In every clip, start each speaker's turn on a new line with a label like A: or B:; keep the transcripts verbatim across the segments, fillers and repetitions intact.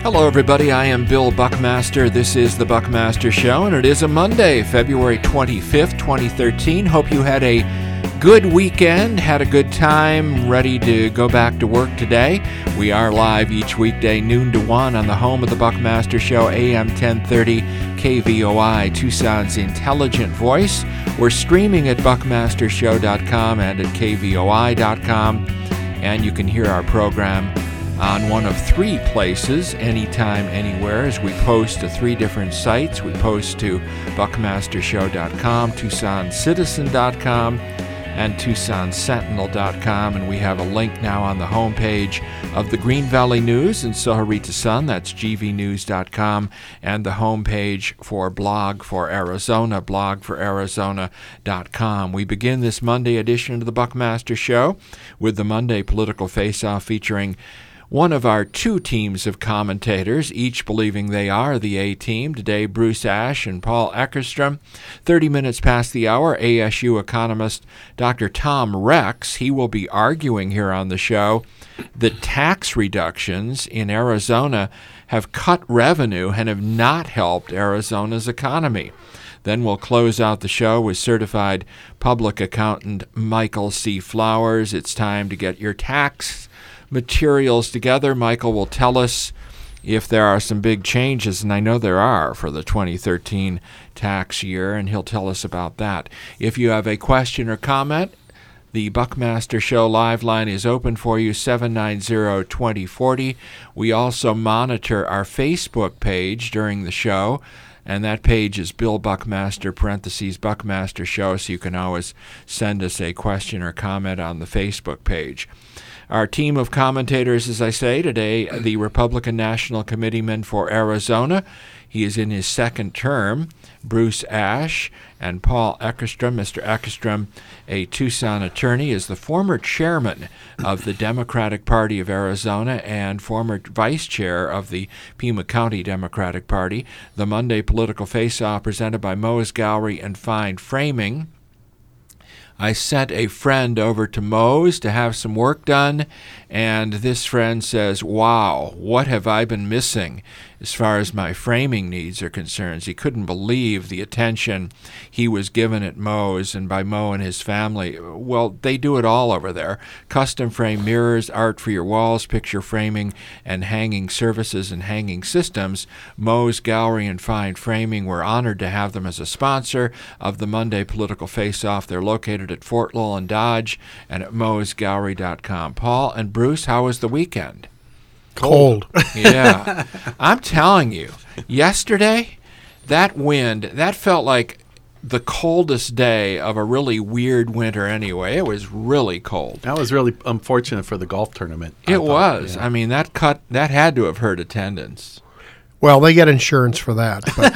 A: Hello, everybody. I am Bill Buckmaster. This is The Buckmaster Show, and it is a Monday, February twenty-fifth, twenty thirteen. Hope you had a good weekend, had a good time, ready to go back to work today. We are live each weekday, noon to one, on the home of The Buckmaster Show, A M ten thirty, K V O I, Tucson's intelligent voice. We're streaming at buckmaster show dot com and at K V O I dot com, and you can hear our program on one of three places, anytime, anywhere, as we post to three different sites. We post to buckmaster show dot com, tucson citizen dot com, and tucson sentinel dot com, and we have a link now on the homepage of the Green Valley News and Soharita Sun. That's g v news dot com, and the homepage for Blog for Arizona, blog for arizona dot com. We begin this Monday edition of the Buckmaster Show with the Monday Political Face-Off, featuring one of our two teams of commentators, each believing they are the A-team. Today, Bruce Ash and Paul Eckerstrom. thirty minutes past the hour, A S U economist Doctor Tom Rex. He will be arguing here on the show that tax reductions in Arizona have cut revenue and have not helped Arizona's economy. Then we'll close out the show with certified public accountant Michael C. Flowers. It's time to get your tax materials together. Michael will tell us if there are some big changes, and I know there are, for the twenty thirteen tax year, and he'll tell us about that. If you have a question or comment, the Buckmaster Show live line is open for you, seven nine zero, two zero four zero. We also monitor our Facebook page during the show, and that page is Bill Buckmaster, parentheses, Buckmaster Show, so you can always send us a question or comment on the Facebook page. Our team of commentators, as I say, today, the Republican National Committeeman for Arizona. He is in his second term, Bruce Ash, and Paul Eckerstrom. Mister Eckerstrom, a Tucson attorney, is the former chairman of the Democratic Party of Arizona and former vice chair of the Pima County Democratic Party. The Monday Political Face-Off presented by Moe's Gallery and Fine Framing. I sent a friend over to Moe's to have some work done, and this friend says, wow, what have I been missing as far as my framing needs are concerned? He couldn't believe the attention he was given at Moe's, and by Moe and his family. Well, they do it all over there. Custom frame mirrors, art for your walls, picture framing, and hanging services and hanging systems. Moe's Gallery and Fine Framing, we're honored to have them as a sponsor of the Monday Political Face-Off. They're located at Fort Lowell and Dodge and at moes gallery dot com. Paul and Bruce, how was the weekend?
B: Cold.
A: Yeah. I'm telling you, yesterday, that wind, that felt like the coldest day of a really weird winter anyway. It was really cold.
C: That was really unfortunate for the golf tournament.
A: It was. Yeah. I mean, that cut, that had to have hurt attendance.
B: Well, they get insurance for that, but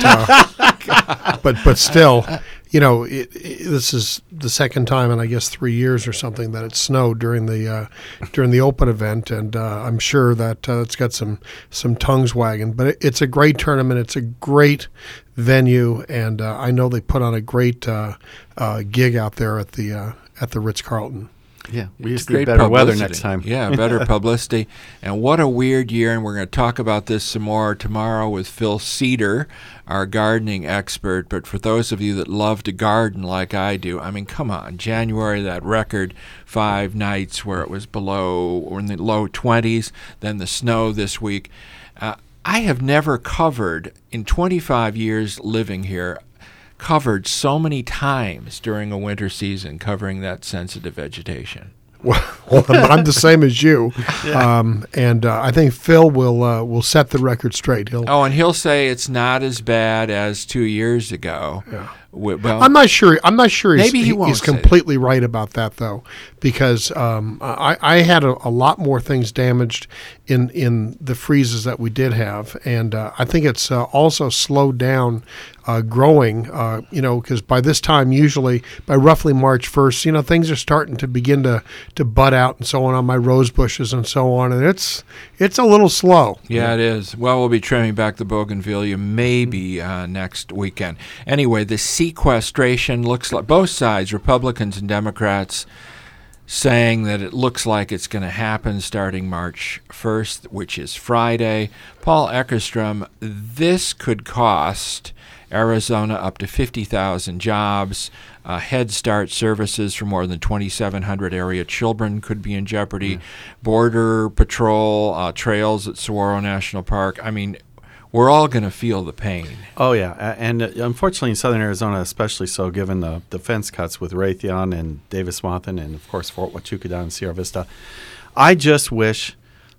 B: uh, but but still, you know, it, it, this is the second time in I guess three years or something that it snowed during the uh, during the Open event, and uh, I'm sure that uh, it's got some some tongues wagging. But it, it's a great tournament. It's a great venue, and uh, I know they put on a great uh, uh, gig out there at the uh, at the Ritz-Carlton.
C: Yeah, we just need better weather next time.
A: Yeah, better publicity. And what a weird year, and we're going to talk about this some more tomorrow with Phil Cedar, our gardening expert. But for those of you that love to garden like I do, I mean, come on, January, that record five nights where it was below, or in the low twenties, then the snow this week. Uh, I have never covered, in twenty-five years living here, covered so many times during a winter season, covering that sensitive vegetation.
B: Well, I'm the same as you, yeah. um, and uh, I think Phil will uh, will set the record straight. He'll
A: oh, and he'll say it's not as bad as two years ago.
B: Yeah.
A: Well,
B: I'm not sure. I'm not sure. He's,
A: maybe he won't
B: he's completely right about that, though, because um, I, I had a, a lot more things damaged in in the freezes that we did have, and uh, I think it's uh, also slowed down uh, growing. Uh, you know, because by this time, usually by roughly March first, you know, things are starting to begin to, to bud out and so on on my rose bushes and so on, and it's it's a little slow.
A: Yeah, it is. Well, we'll be trimming back the bougainvillea maybe uh, next weekend. Anyway, the sequestration looks like both sides, Republicans and Democrats, saying that it looks like it's going to happen starting March first, which is Friday. Paul Eckerstrom, this could cost Arizona up to fifty thousand jobs. Uh, Head Start services for more than twenty-seven hundred area children could be in jeopardy. Mm. Border Patrol, uh, trails at Saguaro National Park. I mean, we're all going to feel the pain.
C: Oh, yeah. And uh, unfortunately in southern Arizona, especially so, given the defense cuts with Raytheon and Davis-Monthan and, of course, Fort Huachuca down in Sierra Vista, I just wish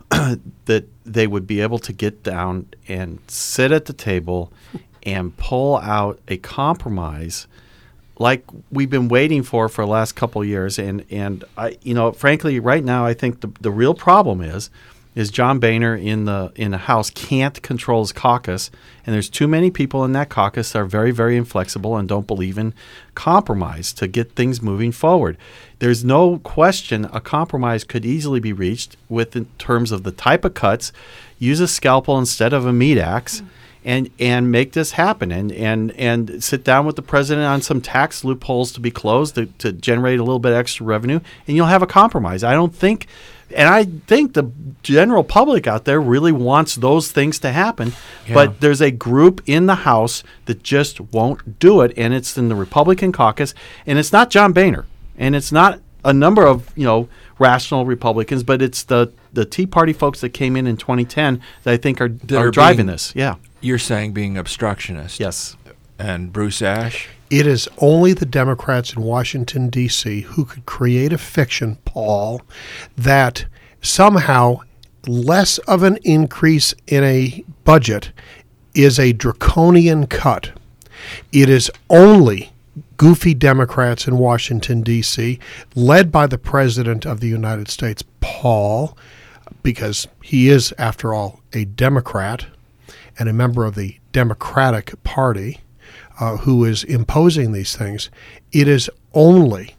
C: that they would be able to get down and sit at the table and pull out a compromise like we've been waiting for for the last couple of years. And, and I, you know, frankly, right now I think the, the real problem is is John Boehner in the in the House can't control his caucus, and there's too many people in that caucus that are very, very inflexible and don't believe in compromise to get things moving forward. There's no question a compromise could easily be reached with in terms of the type of cuts, use a scalpel instead of a meat axe, and and make this happen, and and and sit down with the president on some tax loopholes to be closed to, to generate a little bit extra revenue, and you'll have a compromise. I don't think, and I think the general public out there really wants those things to happen, yeah. But there's a group in the House that just won't do it, and it's in the Republican caucus, and it's not John Boehner, and it's not a number of, you know, rational Republicans, but it's the the Tea Party folks that came in in twenty ten that I think are, are, are driving being, this. Yeah.
A: You're saying being obstructionist.
C: Yes.
A: And Bruce Ash?
B: It is only the Democrats in Washington, D C who could create a fiction, Paul, that somehow less of an increase in a budget is a draconian cut. It is only goofy Democrats in Washington, D C, led by the President of the United States, Paul, because he is, after all, a Democrat and a member of the Democratic Party, uh, who is imposing these things. It is only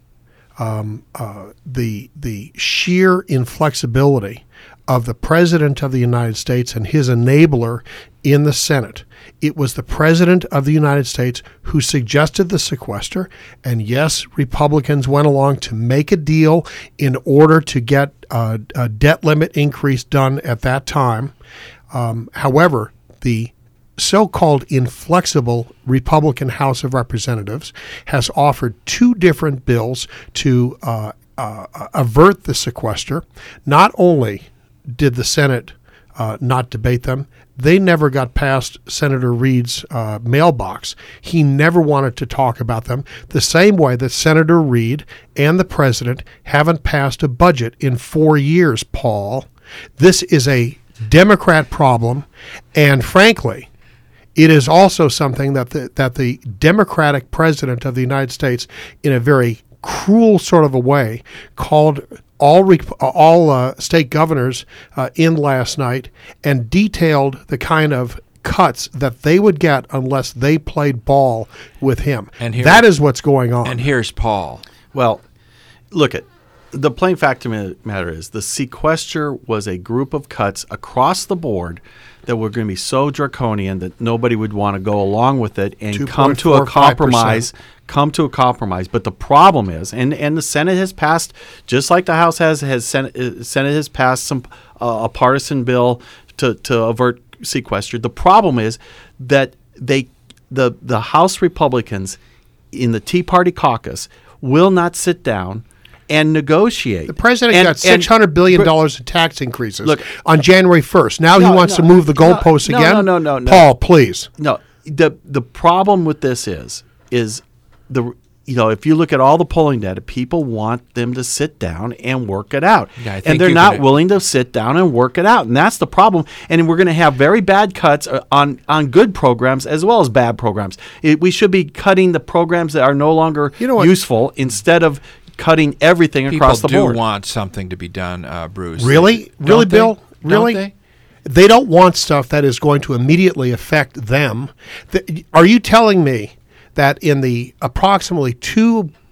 B: um, uh, the the sheer inflexibility of the President of the United States and his enabler in the Senate. It was the President of the United States who suggested the sequester, and yes, Republicans went along to make a deal in order to get a, a debt limit increase done at that time. Um, however, the so-called inflexible Republican House of Representatives has offered two different bills to uh, uh, avert the sequester. Not only did the Senate uh, not debate them, they never got past Senator Reid's uh, mailbox. He never wanted to talk about them, the same way that Senator Reid and the president haven't passed a budget in four years, Paul. This is a Democrat problem, and frankly, it is also something that the, that the Democratic president of the United States, in a very cruel sort of a way, called all all uh, state governors uh, in last night and detailed the kind of cuts that they would get unless they played ball with him. And here, that is what's going on.
A: And here's Paul.
C: Well, look at the plain fact of the matter is the sequester was a group of cuts across the board that were going to be so draconian that nobody would want to go along with it and come to a compromise. Come to a compromise. But the problem is, and, and the Senate has passed, just like the House has, has Senate, uh, Senate has passed some uh, a partisan bill to, to avert sequester. The problem is that they the the House Republicans in the Tea Party caucus will not sit down and negotiate.
B: The president and, got six hundred billion dollars in tax increases
C: look,
B: on January first. Now
C: no,
B: he wants
C: no,
B: to move the goalposts
C: no,
B: again?
C: No, no, no, no.
B: Paul, please.
C: No. The the problem with this is, is the you know, if you look at all the polling data, people want them to sit down and work it out.
A: Yeah,
C: and they're not willing to sit down and work it out. And that's the problem. And we're going to have very bad cuts on, on good programs as well as bad programs. It, we should be cutting the programs that are no longer you know useful instead of cutting everything
A: people
C: across the board.
A: People do want something to be done, uh, Bruce.
B: Really?
A: Don't
B: really,
A: they?
B: Bill? Really?
A: Don't they?
B: They don't want stuff that is going to immediately affect them. The, are you telling me that in the approximately two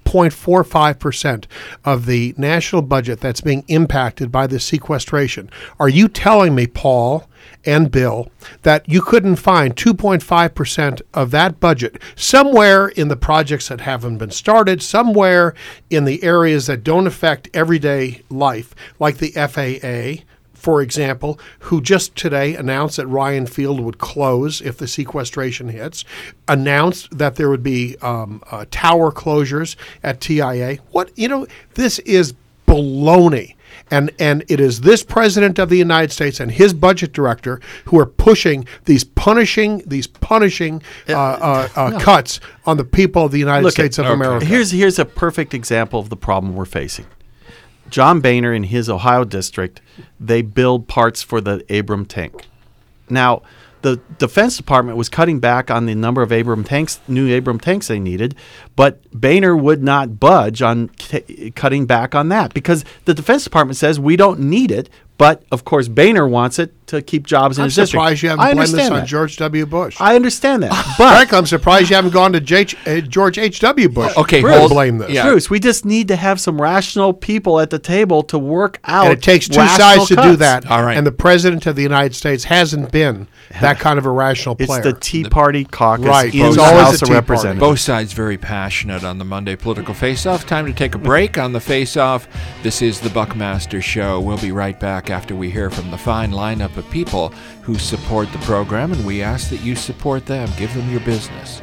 B: point four five percent of the national budget that's being impacted by this sequestration. Are you telling me, Paul and Bill, that you couldn't find two point five percent of that budget somewhere in the projects that haven't been started, somewhere in the areas that don't affect everyday life, like the F A A, for example, who just today announced that Ryan Field would close if the sequestration hits, announced that there would be um, uh, tower closures at T I A. What, you know, this is baloney. And and it is this president of the United States and his budget director who are pushing these punishing these punishing uh, uh, uh, no. cuts on the people of the United
C: Look
B: States
C: at,
B: of
C: okay.
B: America.
C: Here's here's a perfect example of the problem we're facing. John Boehner in his Ohio district, they build parts for the Abrams tank. Now, the Defense Department was cutting back on the number of Abrams tanks, new Abrams tanks they needed, but Boehner would not budge on t- cutting back on that because the Defense Department says we don't need it, but of course Boehner wants it to keep jobs in
B: I'm
C: his district.
B: I'm surprised you haven't
C: I
B: blamed this
C: understand
B: on
C: that.
B: George W. Bush.
C: I understand that, but
B: Frankly, I'm surprised you haven't gone to J- uh, George H W. Bush.
A: Okay,
B: to
A: hold-
B: blame this.
A: yeah.
C: Bruce, we just need to have some rational people at the table to work out.
B: And it takes two
C: rational
B: sides to do
C: cuts.
B: that.
A: All right.
B: And the president of the United States hasn't been that kind of a rational
C: It's
B: player.
C: the Tea Party caucus
B: Right.
C: in
B: It's
C: the
B: always
C: House
B: the
C: of
B: Tea Party.
C: Representatives.
A: Both sides very passionate on the Monday Political Face-Off. Time to take a break on the Face-Off. This is the Buckmaster Show. We'll be right back after we hear from the fine lineup of people who support the program, and we ask that you support them. Give them your business.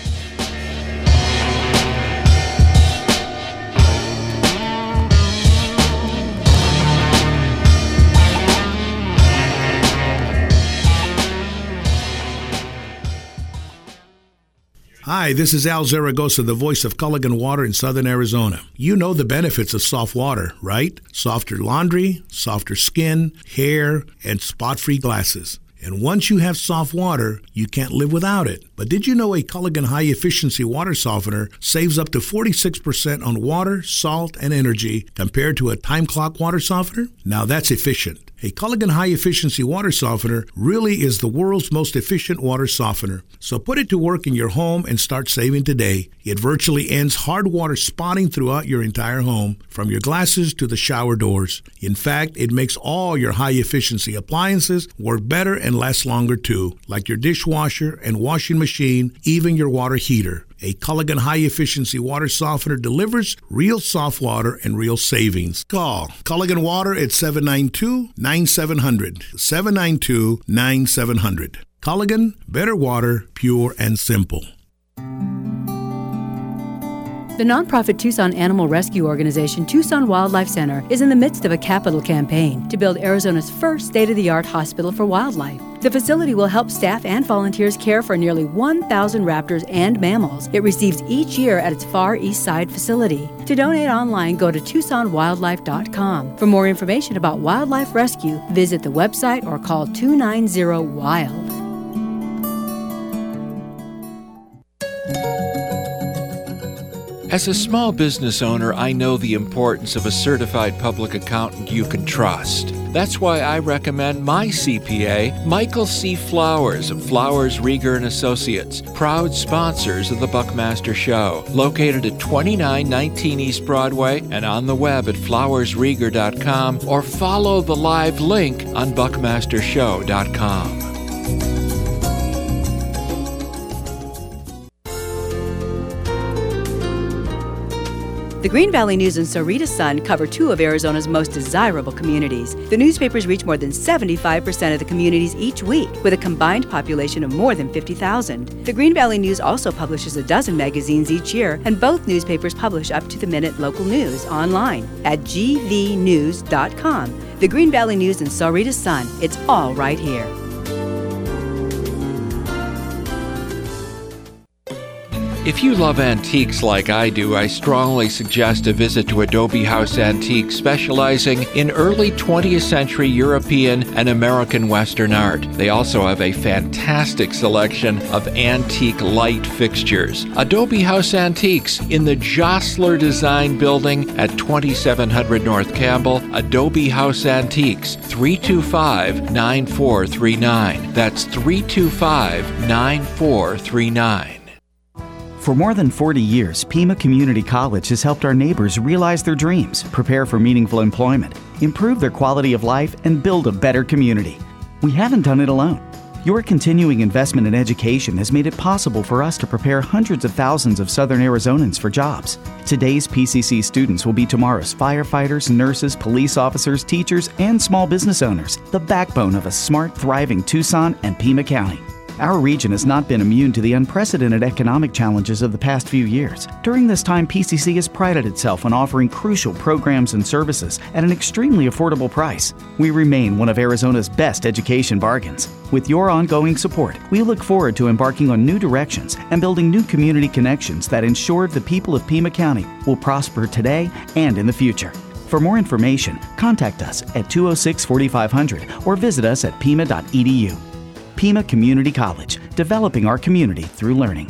D: Hi, this is Al Zaragoza, the voice of Culligan Water in Southern Arizona. You know the benefits of soft water, right? Softer laundry, softer skin, hair, and spot-free glasses. And once you have soft water, you can't live without it. But did you know a Culligan high-efficiency water softener saves up to forty-six percent on water, salt, and energy compared to a time clock water softener? Now that's efficient. A Culligan high-efficiency water softener really is the world's most efficient water softener. So put it to work in your home and start saving today. It virtually ends hard water spotting throughout your entire home, from your glasses to the shower doors. In fact, it makes all your high-efficiency appliances work better and last longer too, like your dishwasher and washing machine, even your water heater. A Culligan high-efficiency water softener delivers real soft water and real savings. Call Culligan Water at seven nine two, nine seven zero zero, seven nine two, nine seven zero zero. Culligan, better water, pure and simple.
E: The nonprofit Tucson Animal Rescue Organization, Tucson Wildlife Center, is in the midst of a capital campaign to build Arizona's first state-of-the-art hospital for wildlife. The facility will help staff and volunteers care for nearly one thousand raptors and mammals it receives each year at its Far East Side facility. To donate online, go to tucson wildlife dot com. For more information about wildlife rescue, visit the website or call two nine zero wild.
A: As a small business owner, I know the importance of a certified public accountant you can trust. That's why I recommend my C P A, Michael C. Flowers of Flowers, Rieger and Associates, proud sponsors of the Buckmaster Show, located at twenty-nine nineteen East Broadway and on the web at flowers rieger dot com, or follow the live link on buckmaster show dot com.
E: The Green Valley News and Sarita Sun cover two of Arizona's most desirable communities. The newspapers reach more than seventy-five percent of the communities each week, with a combined population of more than fifty thousand. The Green Valley News also publishes a dozen magazines each year, and both newspapers publish up-to-the-minute local news online at g v news dot com. The Green Valley News and Sarita Sun, it's all right here.
A: If you love antiques like I do, I strongly suggest a visit to Adobe House Antiques, specializing in early twentieth century European and American Western art. They also have a fantastic selection of antique light fixtures. Adobe House Antiques in the Jostler Design Building at twenty-seven hundred North Campbell. Adobe House Antiques, three two five, nine four three nine. That's three two five, nine four three nine.
F: For more than forty years, Pima Community College has helped our neighbors realize their dreams, prepare for meaningful employment, improve their quality of life, and build a better community. We haven't done it alone. Your continuing investment in education has made it possible for us to prepare hundreds of thousands of Southern Arizonans for jobs. Today's P C C students will be tomorrow's firefighters, nurses, police officers, teachers, and small business owners, the backbone of a smart, thriving Tucson and Pima County. Our region has not been immune to the unprecedented economic challenges of the past few years. During this time, P C C has prided itself on offering crucial programs and services at an extremely affordable price. We remain one of Arizona's best education bargains. With your ongoing support, we look forward to embarking on new directions and building new community connections that ensure the people of Pima County will prosper today and in the future. For more information, contact us at two oh six, forty-five hundred or visit us at pima dot e d u. Pima Community College, developing our community through learning.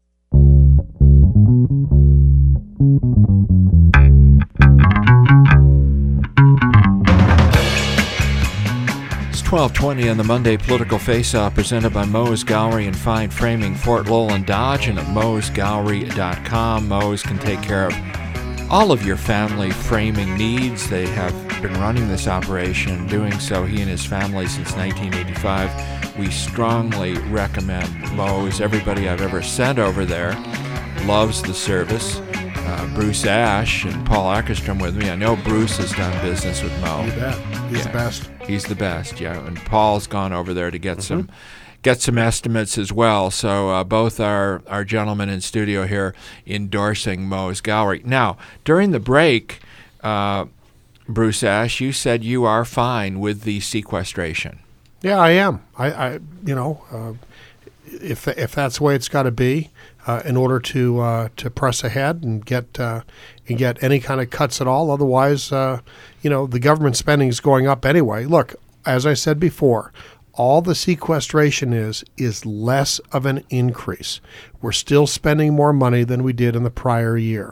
A: It's twelve twenty on the Monday Political Face-Off, presented by Moe's Gallery and Fine Framing, Fort Lowell and Dodge, and at moes gallery dot com. Moe's can take care of all of your family framing needs. They have been running this operation, doing so, he and his family, since nineteen eighty-five. We strongly recommend Moe's. Everybody I've ever sent over there loves the service. Uh, Bruce Ash and Paul Ackerstrom with me. I know Bruce has done business with Moe.
B: You bet. He's
A: Yeah.
B: the best.
A: He's the best, yeah. And Paul's gone over there to get
C: Mm-hmm.
A: some get some estimates as well. So uh, both our, our gentlemen in studio here endorsing Moe's Gallery. Now, during the break, uh, Bruce Ash, you said you are fine with the sequestration.
B: Yeah, I am. I, I you know, uh, if if that's the way it's got to be, uh, in order to uh, to press ahead and get uh, and get any kind of cuts at all. Otherwise, uh, you know, the government spending is going up anyway. Look, as I said before, all the sequestration is is less of an increase. We're still spending more money than we did in the prior year.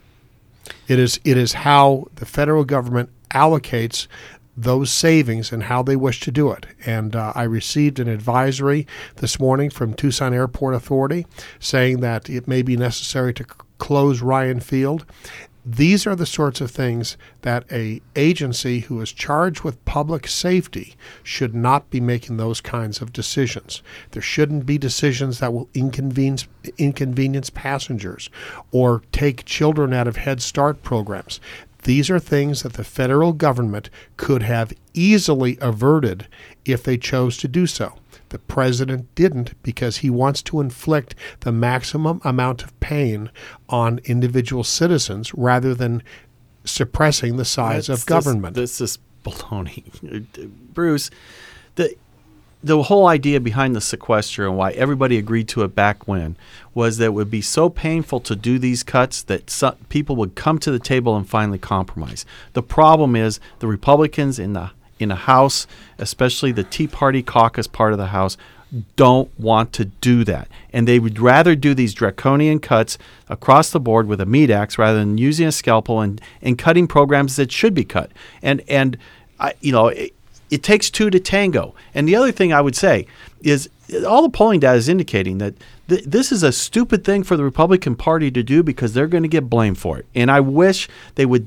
B: It is it is how the federal government allocates those savings and how they wish to do it. And uh, I received an advisory this morning from Tucson Airport Authority saying that it may be necessary to c- close Ryan Field. These are the sorts of things that a agency who is charged with public safety should not be making those kinds of decisions. There shouldn't be decisions that will inconvenience inconvenience passengers or take children out of Head Start programs. These are things that the federal government could have easily averted if they chose to do so. The president didn't because he wants to inflict the maximum amount of pain on individual citizens rather than suppressing the size
C: That's
B: of government.
C: This, this is baloney. Bruce, the the whole idea behind the sequester and why everybody agreed to it back when was that it would be so painful to do these cuts that some, people would come to the table and finally compromise. The problem is the Republicans in the in the House, especially the Tea Party caucus part of the House, don't want to do that. And they would rather do these draconian cuts across the board with a meat axe rather than using a scalpel and, and cutting programs that should be cut. And, and I, you know, it, it takes two to tango. And the other thing I would say is all the polling data is indicating that th- this is a stupid thing for the Republican Party to do because they're going to get blamed for it. And I wish they would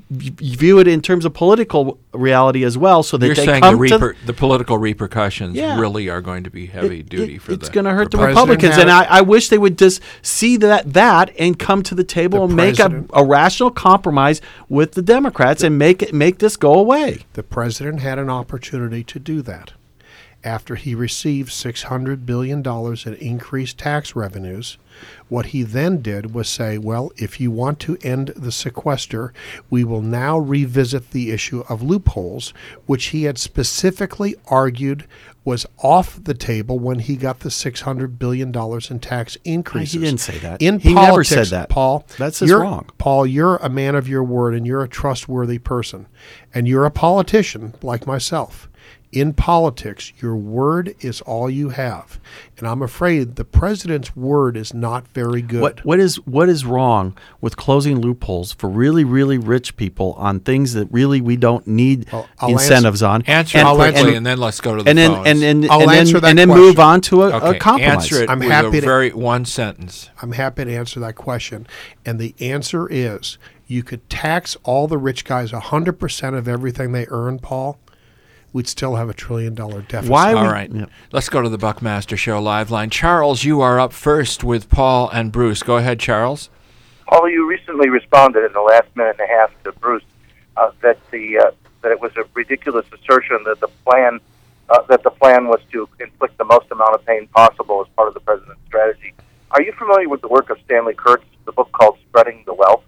C: view it in terms of political reality as well, so that
A: You're
C: they
A: saying
C: come
A: the,
C: to
A: reper- the political repercussions
C: Yeah.
A: really are going to be heavy
C: It-
A: duty
C: it-
A: for
C: it's
A: the.
C: going to hurt the,
B: the
C: Republicans,
B: president
C: and
B: had-
C: I, I wish they would just see that that and come to the table
B: The
C: and make a,
B: president-
C: a rational compromise with the Democrats and make it make this go away.
B: The president had an opportunity to do that. After he received six hundred billion dollars in increased tax revenues, what he then did was say, well, if you want to end the sequester, we will now revisit the issue of loopholes, which he had specifically argued was off the table when he got the six hundred billion dollars in tax increases.
C: He didn't say that.
B: In
C: He never
B: politics,
C: said that.
B: Paul.
C: That's just
B: you're-
C: wrong.
B: Paul, you're a man of your word and you're a trustworthy person. And you're a politician like myself. In politics, your word is all you have. And I'm afraid the president's word is not very good.
C: What what is what is wrong with closing loopholes for really, really rich people on things that really we don't need
B: I'll- I'll
C: incentives on?
A: Answer
C: and,
A: it quickly,
C: and,
A: and then let's go to the
C: and then
A: phones.
C: and and,
B: I'll
C: and
B: answer
C: then,
B: that
C: and then
B: question.
C: move on to a,
A: okay,
C: a compromise.
A: answer it
B: I'm
A: with
B: happy
A: a
B: to-
A: very one sentence.
B: I'm happy to answer that question. And the answer is you could tax all the rich guys one hundred percent of everything they earn, Paul. We'd still have a trillion dollar deficit.
C: Why
A: All
C: we-
A: right.
C: yeah.
A: Let's go to the Buckmaster Show live line. Charles, you are up first with Paul and Bruce. Go ahead, Charles.
G: Paul, you recently responded in the last minute and a half to Bruce uh, that the uh, that it was a ridiculous assertion that the plan uh, that the plan was to inflict the most amount of pain possible as part of the president's strategy. Are you familiar with the work of Stanley Kurtz, the book called Spreading the Wealth?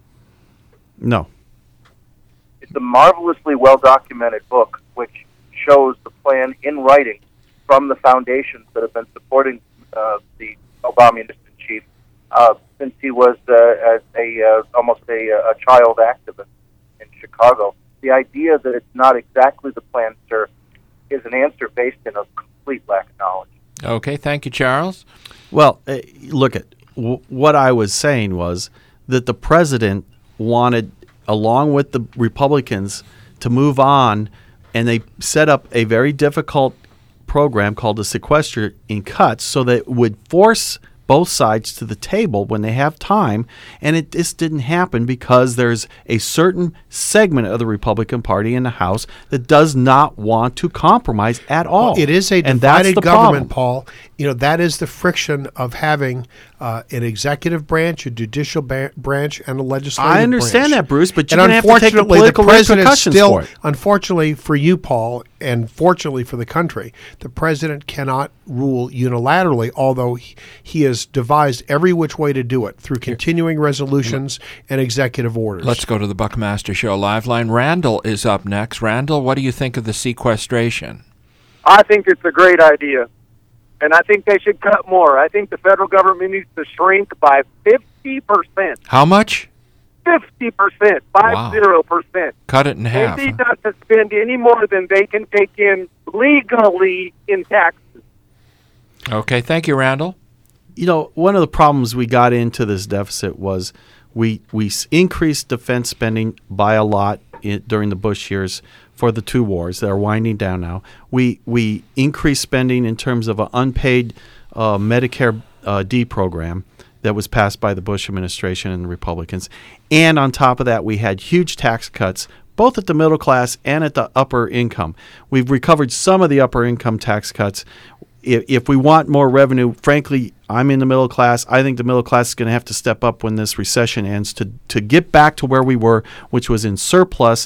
C: No.
G: It's a marvelously well-documented book which shows the plan in writing from the foundations that have been supporting uh, the Obama chief uh, since he was uh, a, a uh, almost a, a child activist in Chicago. The idea that it's not exactly the plan, sir, is an answer based in a complete lack of knowledge.
A: Okay, thank you, Charles.
C: Well, uh, look at w- what I was saying was that the president wanted, along with the Republicans, to move on, and they set up a very difficult program called the sequester in cuts so that it would force both sides to the table when they have time, and it just didn't happen because there's a certain segment of the Republican Party in the House that does not want to compromise at all.
B: Well, it is a
C: and that's
B: divided
C: the
B: government,
C: problem.
B: Paul. You know, that is the friction of having uh, an executive branch, a judicial ba- branch, and a legislative branch.
C: I understand that, Bruce, but you're
B: And
C: going to have to take the
B: unfortunately,
C: political
B: president
C: repercussions
B: still,
C: for it.
B: Unfortunately for you, Paul, and fortunately for the country, the president cannot rule unilaterally, although he, he has devised every which way to do it through continuing resolutions and executive orders.
A: Let's go to the Buckmaster Show live line. Randall is up next. Randall, what do you think of the sequestration?
H: I think it's a great idea, and I think they should cut more. I think the federal government needs to shrink by fifty percent.
A: How much?
H: fifty percent,
A: Wow.
H: five zero percent.
A: Cut it in
H: They
A: half.
H: need
A: huh?
H: not to spend any more than they can take in legally in taxes.
A: Okay, thank you, Randall.
C: You know, one of the problems we got into this deficit was we we s- increased defense spending by a lot i during the Bush years for the two wars that are winding down now. We we increased spending in terms of an unpaid uh, Medicare uh, D program that was passed by the Bush administration and the Republicans. And on top of that, we had huge tax cuts, both at the middle class and at the upper income. We've recovered some of the upper income tax cuts. If, if we want more revenue, frankly, I'm in the middle class. I think the middle class is going to have to step up when this recession ends to, to get back to where we were, which was in surplus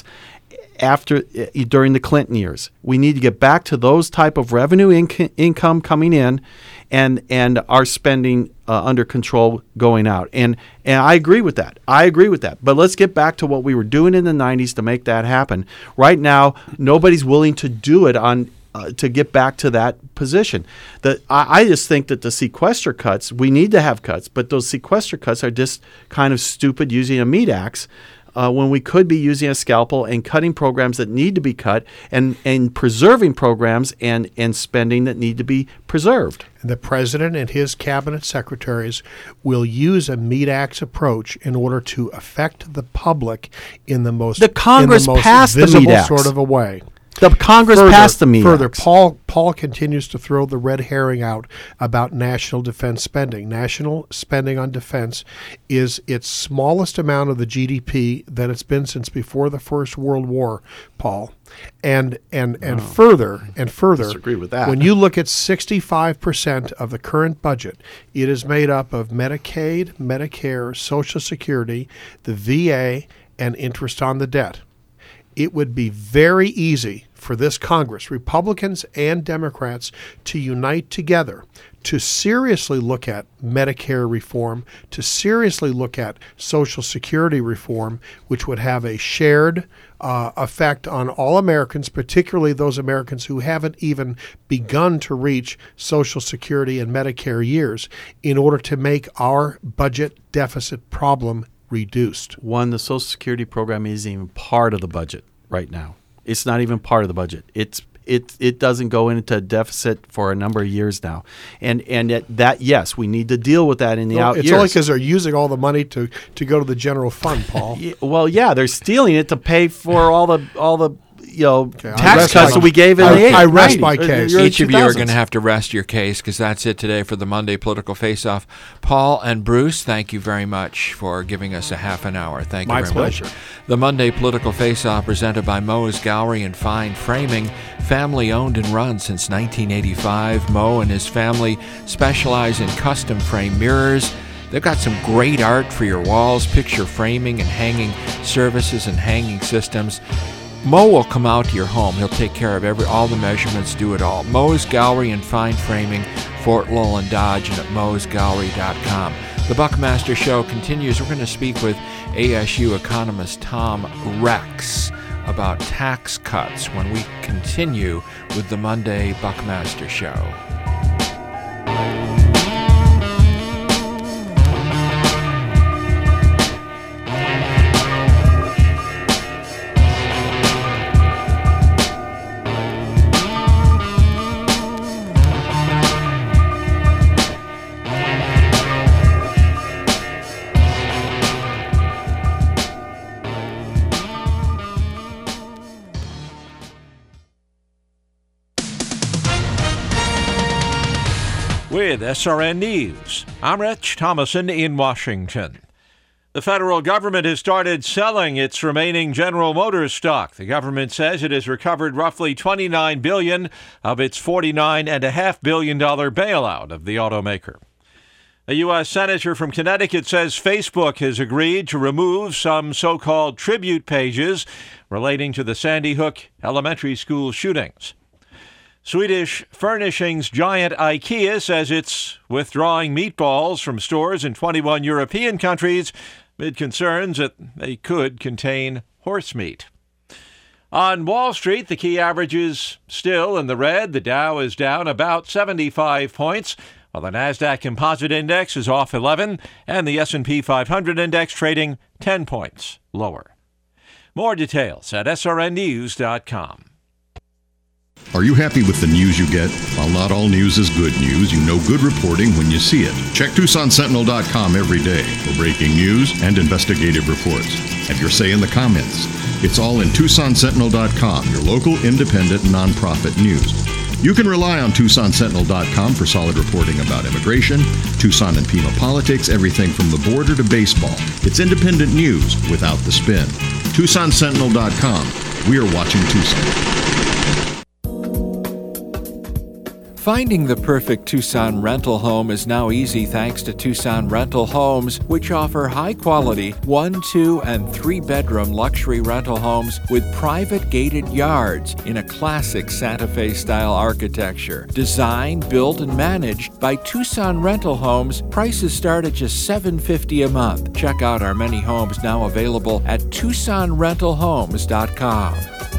C: after uh, during the Clinton years. We need to get back to those type of revenue inc- income coming in, and and our spending uh, under control going out. And and I agree with that. I agree with that. But let's get back to what we were doing in the nineties to make that happen. Right now, nobody's willing to do it on. Uh, to get back to that position. The, I, I just think that the sequester cuts, we need to have cuts, but those sequester cuts are just kind of stupid using a meat axe uh, when we could be using a scalpel and cutting programs that need to be cut and, and preserving programs and, and spending that need to be preserved.
B: And the president and his cabinet secretaries will use a meat axe approach in order to affect the public in the most,
C: The Congress
B: in the most
C: passed the
B: visible
C: meat axe.
B: sort of a way.
C: The Congress
B: Further,
C: passed the meat
B: further
C: axe.
B: Paul Paul continues to throw the red herring out about national defense spending. National spending on defense is its smallest amount of the G D P that it's been since before the First World War, Paul. And and and further and further,
C: Disagree with that.
B: when you look at sixty-five percent of the current budget, it is made up of Medicaid, Medicare, Social Security, the V A, and interest on the debt. It would be very easy for this Congress, Republicans and Democrats, to unite together to seriously look at Medicare reform, to seriously look at Social Security reform, which would have a shared uh, effect on all Americans, particularly those Americans who haven't even begun to reach Social Security and Medicare years, in order to make our budget deficit problem reduced.
C: One, the Social Security program isn't even part of the budget right now. It's not even part of the budget. It's it it doesn't go into deficit for a number of years now. And and it, that, yes, we need to deal with that in the
B: well,
C: out
B: it's
C: years.
B: only because they're using all the money to, to go to the general fund, Paul.
C: Yeah, well, yeah, they're stealing it to pay for all the all the you know
B: Okay, I
C: tax
B: rest
C: cuts
B: my-
C: that we gave in
B: I-
C: the eighties.
B: I rest my case.
A: Each of you are going to have to rest your case because that's it today for the Monday Political Face-Off. Paul and Bruce, thank you very much for giving us a half an hour. Thank you
B: My
A: very
B: pleasure.
A: much. The Monday Political Face-Off presented by Moe's Gallery and Fine Framing, family owned and run since nineteen eighty-five. Moe and his family specialize in custom frame mirrors. They've got some great art for your walls, picture framing and hanging services and hanging systems. Moe will come out to your home. He'll take care of every all the measurements, do it all. Moe's Gallery and Fine Framing, Fort Lowell and Dodge, and at moes gallery dot com. The Buckmaster Show continues. We're going to speak with A S U economist Tom Rex about tax cuts when we continue with the Monday Buckmaster Show.
I: With S R N News, I'm Rich Thomason in Washington. The federal government has started selling its remaining General Motors stock. The government says it has recovered roughly twenty-nine billion dollars of its forty-nine point five billion dollars bailout of the automaker. A U S senator from Connecticut says Facebook has agreed to remove some so-called tribute pages relating to the Sandy Hook elementary school shootings. Swedish furnishings giant IKEA says it's withdrawing meatballs from stores in twenty-one European countries amid concerns that they could contain horse meat. On Wall Street, the key average is still in the red. The Dow is down about seventy-five points, while the NASDAQ Composite Index is off eleven, and the S and P five hundred Index trading ten points lower. More details at S R N news dot com.
J: Are you happy with the news you get? While not all news is good news, you know good reporting when you see it. Check Tucson Sentinel dot com every day for breaking news and investigative reports. Have your say in the comments. It's all in Tucson Sentinel dot com, your local independent nonprofit news. You can rely on Tucson Sentinel dot com for solid reporting about immigration, Tucson and Pima politics, everything from the border to baseball. It's independent news without the spin. Tucson Sentinel dot com. We are watching Tucson.
A: Finding the perfect Tucson rental home is now easy thanks to Tucson Rental Homes, which offer high-quality one, two, and three-bedroom luxury rental homes with private gated yards in a classic Santa Fe-style architecture. Designed, built, and managed by Tucson Rental Homes, prices start at just seven hundred fifty dollars a month. Check out our many homes now available at tucson rental homes dot com.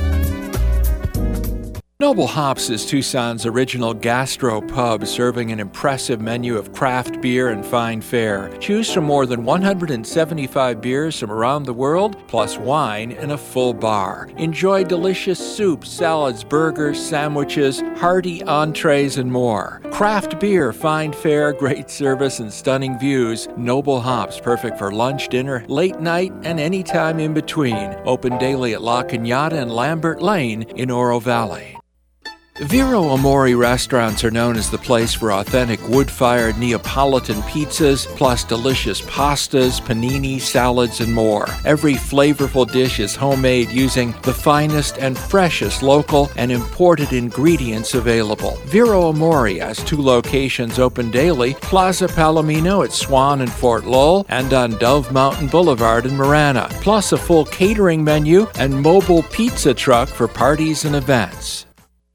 A: Noble Hops is Tucson's original gastro pub, serving an impressive menu of craft beer and fine fare. Choose from more than one hundred seventy-five beers from around the world, plus wine and a full bar. Enjoy delicious soups, salads, burgers, sandwiches, hearty entrees, and more. Craft beer, fine fare, great service, and stunning views. Noble Hops, perfect for lunch, dinner, late night, and any time in between. Open daily at La Cañada and Lambert Lane in Oro Valley. Vero Amore restaurants are known as the place for authentic wood-fired Neapolitan pizzas, plus delicious pastas, panini, salads, and more. Every flavorful dish is homemade using the finest and freshest local and imported ingredients available. Vero Amore has two locations open daily, Plaza Palomino at Swan and Fort Lowell, and on Dove Mountain Boulevard in Marana, plus a full catering menu and mobile pizza truck for parties and events.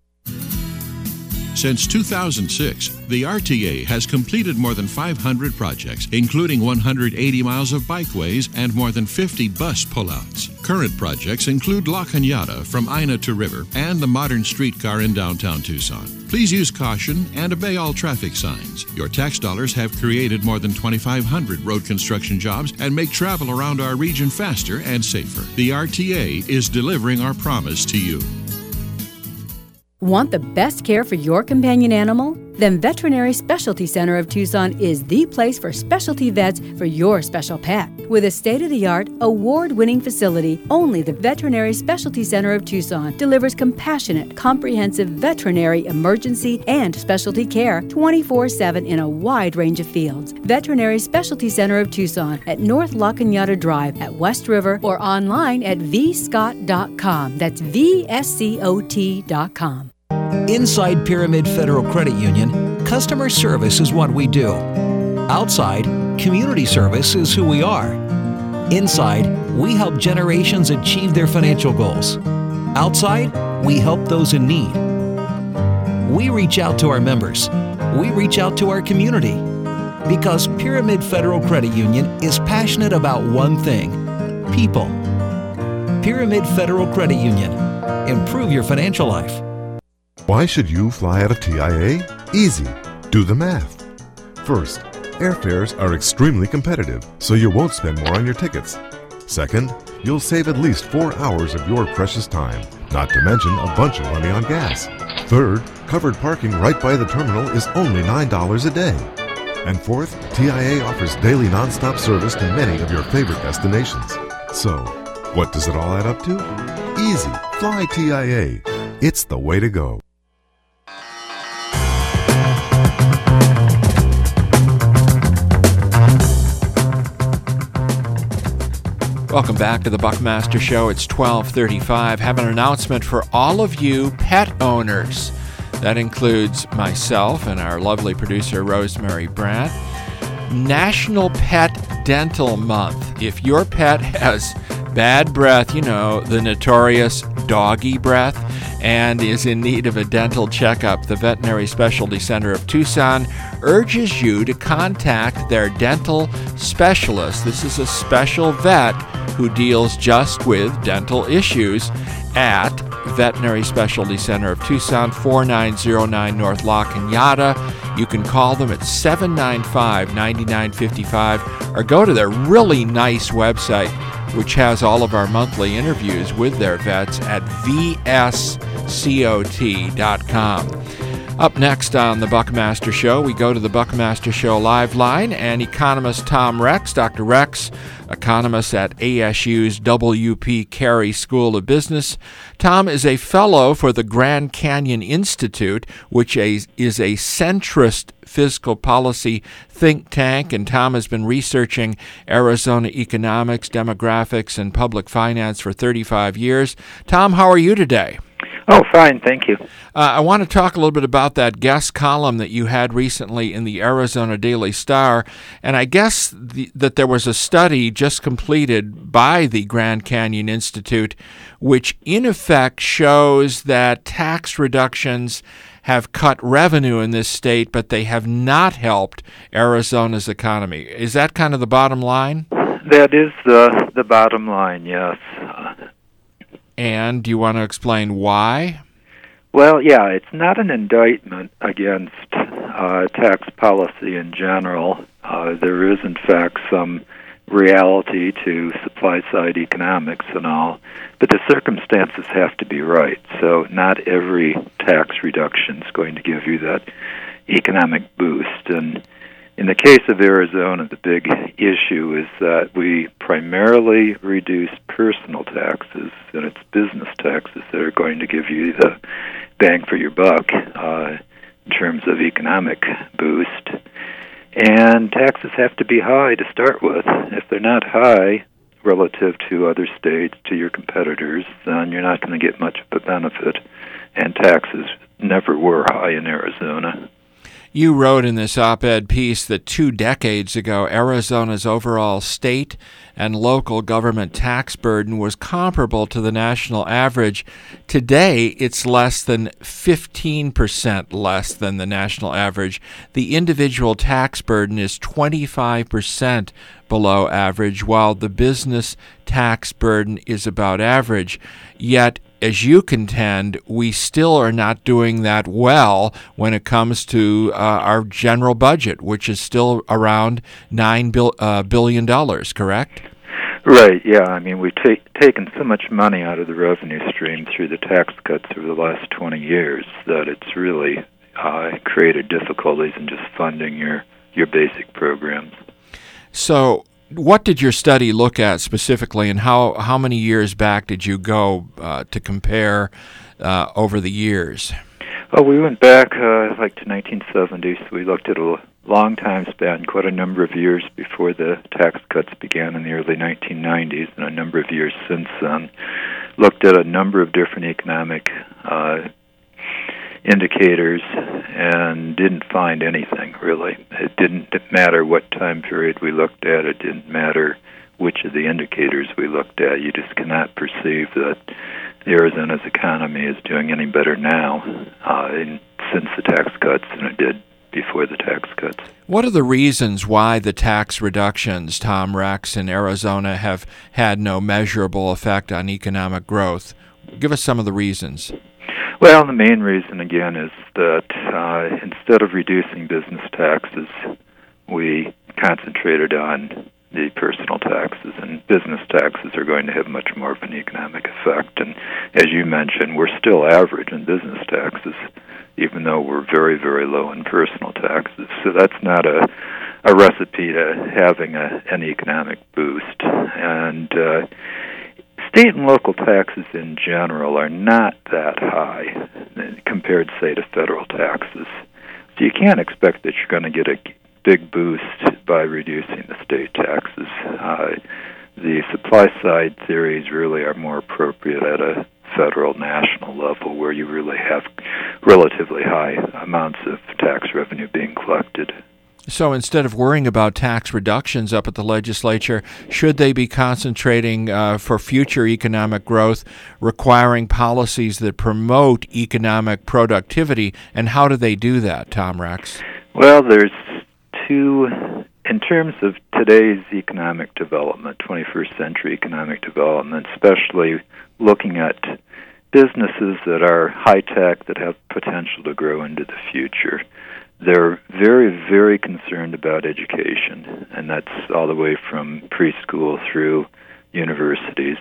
K: Since two thousand six, the R T A has completed more than five hundred projects, including one hundred eighty miles of bikeways and more than fifty bus pullouts. Current projects include La Cañada from Ina to River and the modern streetcar in downtown Tucson. Please use caution and obey all traffic signs. Your tax dollars have created more than twenty-five hundred road construction jobs and make travel around our region faster and safer. The R T A is delivering our promise to you.
E: Want the best care for your companion animal? Then Veterinary Specialty Center of Tucson is the place for specialty vets for your special pet. With a state-of-the-art, award-winning facility, only the Veterinary Specialty Center of Tucson delivers compassionate, comprehensive veterinary emergency and specialty care twenty-four seven in a wide range of fields. Veterinary Specialty Center of Tucson at North La Cañada Drive at West River or online at v scott dot com. That's V S C O T dot com.
L: Inside Pyramid Federal Credit Union, customer service is what we do. Outside, community service is who we are. Inside, we help generations achieve their financial goals. Outside, we help those in need. We reach out to our members. We reach out to our community. Because Pyramid Federal Credit Union is passionate about one thing: people. Pyramid Federal Credit Union. Improve your financial life.
M: Why should you fly out of T I A? Easy. Do the math. First, airfares are extremely competitive, so you won't spend more on your tickets. Second, you'll save at least four hours of your precious time, not to mention a bunch of money on gas. Third, covered parking right by the terminal is only nine dollars a day. And fourth, T I A offers daily nonstop service to many of your favorite destinations. So, what does it all add up to? Easy. Fly T I A. It's the way to go.
A: Welcome back to the Buckmaster Show. It's twelve thirty-five. Have an announcement for all of you pet owners. That includes myself and our lovely producer, Rosemary Brandt. National Pet Dental Month. If your pet has bad breath, you know, the notorious doggy breath, and is in need of a dental checkup, the Veterinary Specialty Center of Tucson urges you to contact their dental specialist. This is a special vet who deals just with dental issues at Veterinary Specialty Center of Tucson, forty-nine oh nine North La Cañada. You can call them at seven nine five, nine nine five five or go to their really nice website, which has all of our monthly interviews with their vets at v s cot dot com. Up next on the Buckmaster Show, we go to the Buckmaster Show live line and economist Tom Rex. Doctor Rex, economist at A S U's W P Carey School of Business. Tom is a fellow for the Grand Canyon Institute, which is a centrist fiscal policy think tank, and Tom has been researching Arizona economics, demographics, and public finance for thirty-five years. Tom, how are you today?
N: Oh, fine, thank you.
A: Uh, I want to talk a little bit about that guest column that you had recently in the Arizona Daily Star, and I guess the, that there was a study just completed by the Grand Canyon Institute, which in effect shows that tax reductions have cut revenue in this state, but they have not helped Arizona's economy. Is that kind of the bottom line?
N: That is the the bottom line, yes.
A: And do you want to explain why?
N: Well, yeah, it's not an indictment against uh, tax policy in general. Uh, there is, in fact, some reality to supply-side economics and all, but the circumstances have to be right. So not every tax reduction is going to give you that economic boost. And in the case of Arizona, the big issue is that we primarily reduce personal taxes, and it's business taxes that are going to give you the bang for your buck uh, in terms of economic boost. And taxes have to be high to start with. If they're not high relative to other states, to your competitors, then you're not going to get much of a benefit. And taxes never were high in Arizona.
A: You wrote in this op-ed piece that two decades ago, Arizona's overall state and local government tax burden was comparable to the national average. Today, it's less than fifteen percent less than the national average. The individual tax burden is twenty-five percent below average, while the business tax burden is about average. Yet, as you contend, we still are not doing that well when it comes to uh, our general budget, which is still around nine bil- uh, billion dollars, correct?
N: Right, yeah. I mean, we've ta- taken so much money out of the revenue stream through the tax cuts over the last twenty years that it's really uh, created difficulties in just funding your, your basic programs.
A: So what did your study look at specifically, and how, how many years back did you go uh, to compare uh, over the years?
N: Well, we went back uh, like to nineteen seventy, so we looked at a long time span, quite a number of years before the tax cuts began in the early nineteen nineties, and a number of years since then. Looked at a number of different economic uh, indicators and didn't find anything, really. It didn't matter what time period we looked at. It didn't matter which of the indicators we looked at. You just cannot perceive that Arizona's economy is doing any better now uh, in, since the tax cuts than it did before the tax cuts.
A: What are the reasons why the tax reductions, Tom Rex, in Arizona have had no measurable effect on economic growth? Give us some of the reasons.
N: Well, the main reason, again, is that uh, instead of reducing business taxes, we concentrated on the personal taxes, and business taxes are going to have much more of an economic effect. And as you mentioned, we're still average in business taxes, even though we're very, very low in personal taxes. So that's not a, a recipe to having a, an economic boost. And uh, state and local taxes in general are not that high compared, say, to federal taxes. So you can't expect that you're going to get a big boost by reducing the state taxes. Uh, the supply side theories really are more appropriate at a federal, national level where you really have relatively high amounts of tax revenue being collected.
A: So instead of worrying about tax reductions up at the legislature, should they be concentrating uh, for future economic growth, requiring policies that promote economic productivity? And how do they do that, Tom Rex?
N: Well, there's two, in terms of today's economic development, twenty-first century economic development, especially looking at businesses that are high-tech, that have potential to grow into the future. They're very, very concerned about education, and that's all the way from preschool through universities.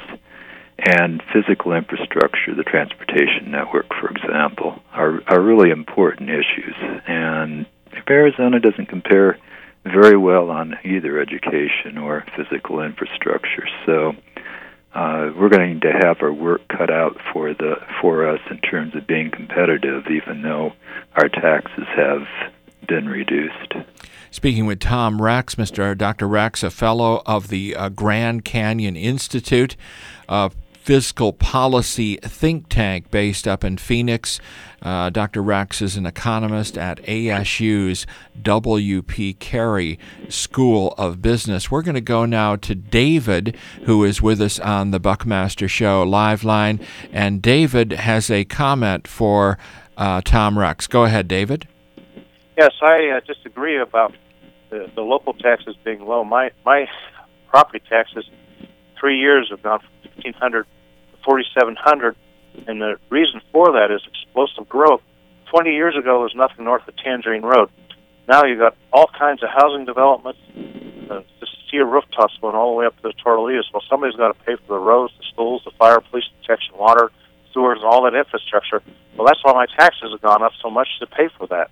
N: And physical infrastructure, the transportation network, for example, are, are really important issues. And Arizona doesn't compare very well on either education or physical infrastructure. So uh, we're going to have our work cut out for the for us in terms of being competitive, even though our taxes have been reduced.
A: Speaking with Tom Rex, Mister Doctor Rex, a fellow of the uh, Grand Canyon Institute, a fiscal policy think tank based up in Phoenix. Uh, Doctor Rex is an economist at A S U's W P Carey School of Business. We're going to go now to David, who is with us on the Buckmaster Show live line. And David has a comment for uh, Tom Rex. Go ahead, David.
O: Yes, I uh, disagree about the, the local taxes being low. My my property taxes, three years have gone from fifteen hundred to forty-seven hundred, and the reason for that is explosive growth. Twenty years ago, there was nothing north of Tangerine Road. Now you've got all kinds of housing developments, uh, the steel rooftops going all the way up to the Tortolitas. Well, somebody's got to pay for the roads, the schools, the fire, police protection, water, sewers, and all that infrastructure. Well, that's why my taxes have gone up so much to pay for that.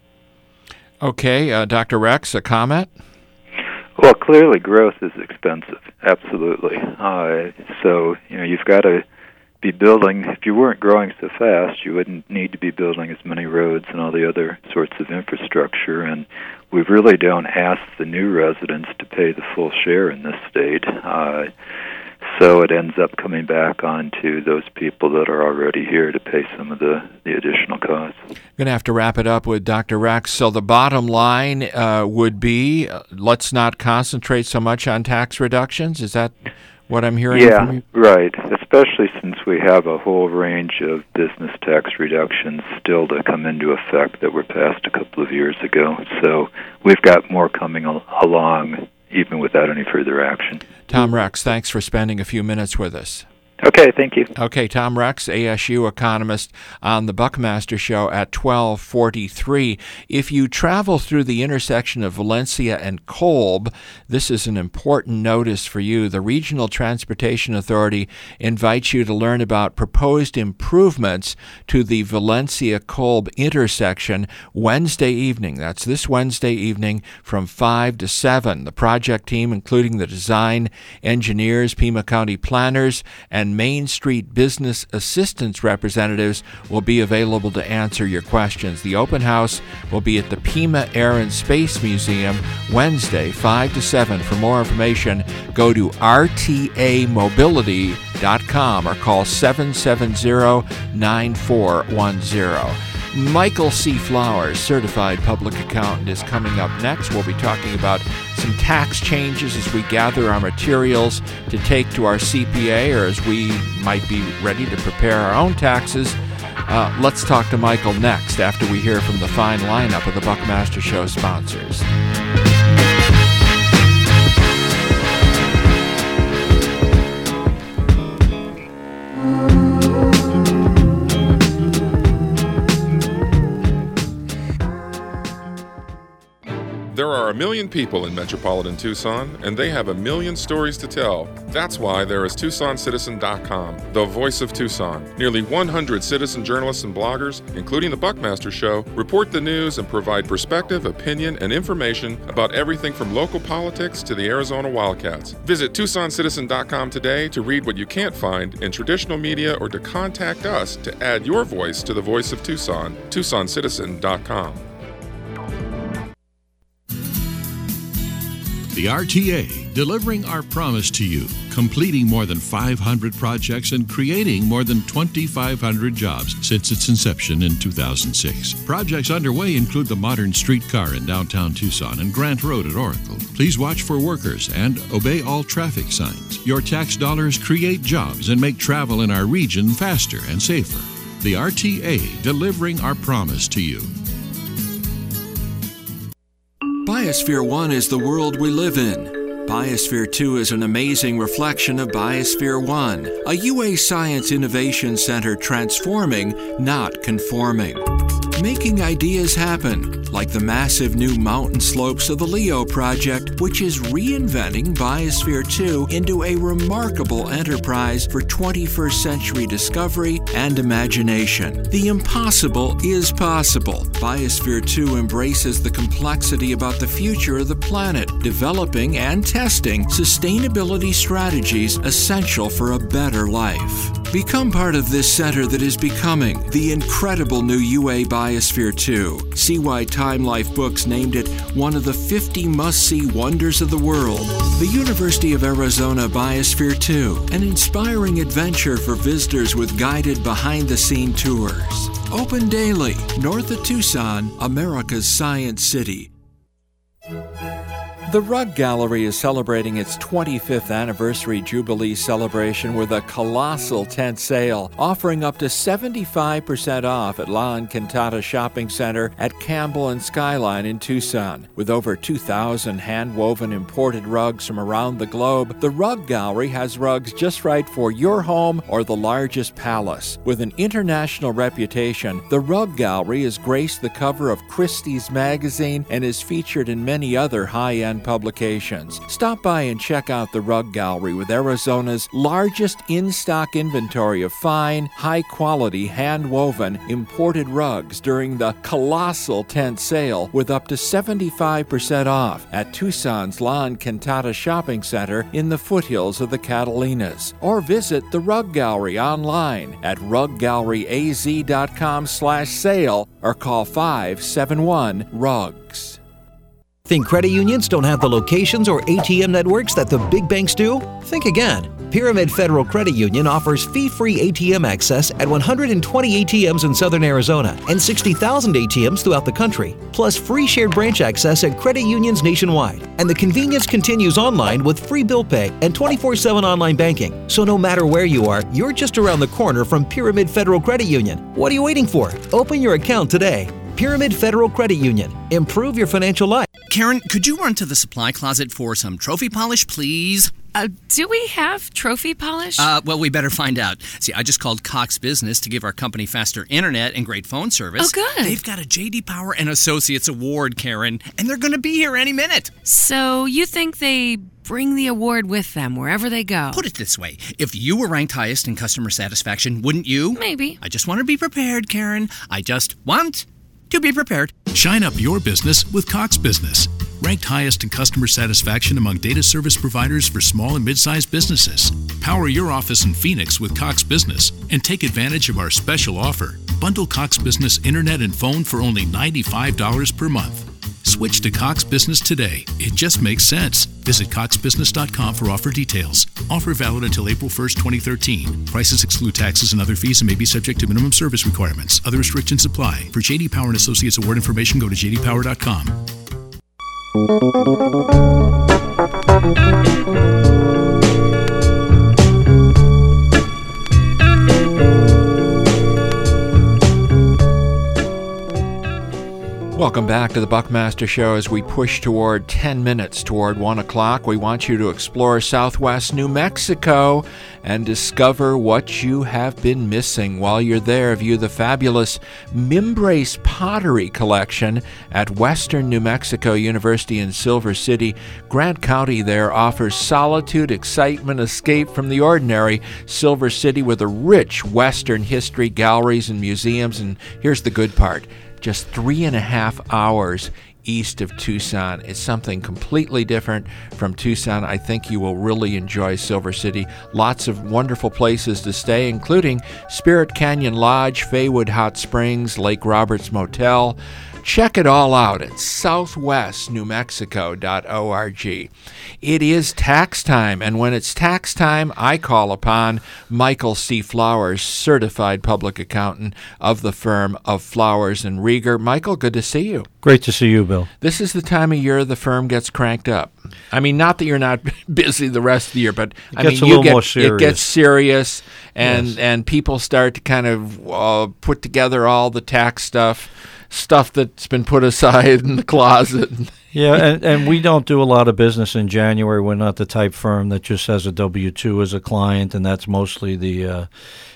A: Okay, uh, Doctor Rex, a comment?
N: Well, clearly growth is expensive, absolutely. Uh, so, you know, you've got to be building, if you weren't growing so fast, you wouldn't need to be building as many roads and all the other sorts of infrastructure, and we really don't ask the new residents to pay the full share in this state. Uh, so it ends up coming back onto those people that are already here to pay some of the, the additional costs.
A: I'm going to have to wrap it up with Doctor Rex. So the bottom line uh, would be, uh, let's not concentrate so much on tax reductions? Is that what I'm hearing
N: yeah,
A: from you?
N: Right, especially since we have a whole range of business tax reductions still to come into effect that were passed a couple of years ago. So we've got more coming al- along even without any further action.
A: Tom Rex, thanks for spending a few minutes with us.
N: Okay, thank you.
A: Okay, Tom Rex, A S U economist, on the Buckmaster Show at twelve forty-three. If you travel through the intersection of Valencia and Kolb, this is an important notice for you. The Regional Transportation Authority invites you to learn about proposed improvements to the Valencia-Kolb intersection Wednesday evening. That's this Wednesday evening from five to seven. The project team, including the design engineers, Pima County planners, and Main Street business assistance representatives will be available to answer your questions. The open house will be at the Pima Air and Space Museum Wednesday, five to seven. For more information, go to r t a mobility dot com or call seven seven zero, nine four one zero. Michael C. Flowers, certified public accountant, is coming up next. We'll be talking about some tax changes as we gather our materials to take to our C P A, or as we might be ready to prepare our own taxes. Uh, let's talk to Michael next after we hear from the fine lineup of the Buckmaster Show sponsors.
P: There are a million people in metropolitan Tucson, and they have a million stories to tell. That's why there is Tucson Citizen dot com, the voice of Tucson. Nearly one hundred citizen journalists and bloggers, including the Buckmaster Show, report the news and provide perspective, opinion, and information about everything from local politics to the Arizona Wildcats. Visit Tucson Citizen dot com today to read what you can't find in traditional media or to contact us to add your voice to the voice of Tucson. Tucson Citizen dot com.
K: The R T A, delivering our promise to you, completing more than five hundred projects and creating more than twenty-five hundred jobs since its inception in two thousand six. Projects underway include the modern streetcar in downtown Tucson and Grant Road at Oracle. Please watch for workers and obey all traffic signs. Your tax dollars create jobs and make travel in our region faster and safer. The R T A, delivering our promise to you.
Q: Biosphere one is the world we live in. Biosphere two is an amazing reflection of Biosphere one, a U A Science Innovation Center transforming, not conforming. Making ideas happen, like the massive new mountain slopes of the LEO project, which is reinventing Biosphere two into a remarkable enterprise for twenty-first century discovery and imagination. The impossible is possible. Biosphere two embraces the complexity about the future of the planet, developing and testing sustainability strategies essential for a better life. Become part of this center that is becoming the incredible new U A Biosphere two. See why Time Life Books named it one of the fifty must-see wonders of the world. The University of Arizona Biosphere two, an inspiring adventure for visitors with guided behind-the-scene tours. Open daily, north of Tucson, America's Science City. The Rug Gallery is celebrating its twenty-fifth anniversary Jubilee celebration with a colossal tent sale, offering up to seventy-five percent off at La Encantada Shopping Center at Campbell and Skyline in Tucson. With over two thousand hand-woven imported rugs from around the globe, the Rug Gallery has rugs just right for your home or the largest palace. With an international reputation, the Rug Gallery has graced the cover of Christie's magazine and is featured in many other high-end publications. Stop by and check out the Rug Gallery with Arizona's largest in-stock inventory of fine, high-quality, hand-woven, imported rugs during the colossal tent sale with up to seventy-five percent off at Tucson's La Encantada Shopping Center in the foothills of the Catalinas. Or visit the Rug Gallery online at rug gallery a z dot com slash sale or call five seven one rugs.
L: Think credit unions don't have the locations or A T M networks that the big banks do? Think again. Pyramid Federal Credit Union offers fee-free A T M access at one hundred twenty A T Ms in southern Arizona and sixty thousand A T Ms throughout the country, plus free shared branch access at credit unions nationwide. And the convenience continues online with free bill pay and twenty-four seven online banking. So no matter where you are, you're just around the corner from Pyramid Federal Credit Union. What are you waiting for? Open your account today. Pyramid Federal Credit Union. Improve your financial life.
R: Karen, could you run to the supply closet for some trophy polish, please?
S: Uh, do we have trophy polish?
R: Uh, well, we better find out. See, I just called Cox Business to give our company faster internet and great phone service.
S: Oh, good.
R: They've got a J D Power and Associates Award, Karen, and they're going to be here any minute.
S: So you think they bring the award with them wherever they go?
R: Put it this way. If you were ranked highest in customer satisfaction, wouldn't you?
S: Maybe.
R: I just want to be prepared, Karen. I just want to be prepared.
T: Shine up your business with Cox Business. Ranked highest in customer satisfaction among data service providers for small and mid-sized businesses. Power your office in Phoenix with Cox Business and take advantage of our special offer. Bundle Cox Business internet and phone for only ninety-five dollars per month. Switch to Cox Business today. It just makes sense. Visit cox business dot com for offer details. Offer valid until April first, twenty thirteen. Prices exclude taxes and other fees and may be subject to minimum service requirements. Other restrictions apply. For J D Power and Associates Award information, go to j d power dot com.
A: Welcome back to the Buckmaster Show. As we push toward ten minutes toward one o'clock, we want you to explore southwest New Mexico and discover what you have been missing. While you're there, view the fabulous Mimbrace Pottery Collection at Western New Mexico University in Silver City. Grant County there offers solitude, excitement, escape from the ordinary. Silver City with a rich Western history, galleries, and museums. And here's the good part. Just three and a half hours east of Tucson. It's something completely different from Tucson. I think you will really enjoy Silver City. Lots of wonderful places to stay, including Spirit Canyon Lodge, Faywood Hot Springs, Lake Roberts Motel. Check it all out at southwest new mexico dot org. It is tax time, and when it's tax time, I call upon Michael C. Flowers, certified public accountant of the firm of Flowers and Rieger. Michael, good to see you.
U: Great to see you, Bill.
A: This is the time of year the firm gets cranked up. I mean, not that you're not busy the rest of the year, but
U: it
A: I
U: gets
A: mean,
U: a
A: you get
U: more serious.
A: it gets serious, and
U: Yes.
A: and people start to kind of uh, put together all the tax stuff. Stuff that's been put aside in the closet.
U: Yeah, and, and we don't do a lot of business in January. We're not the type firm that just has a W two as a client, and that's mostly the uh,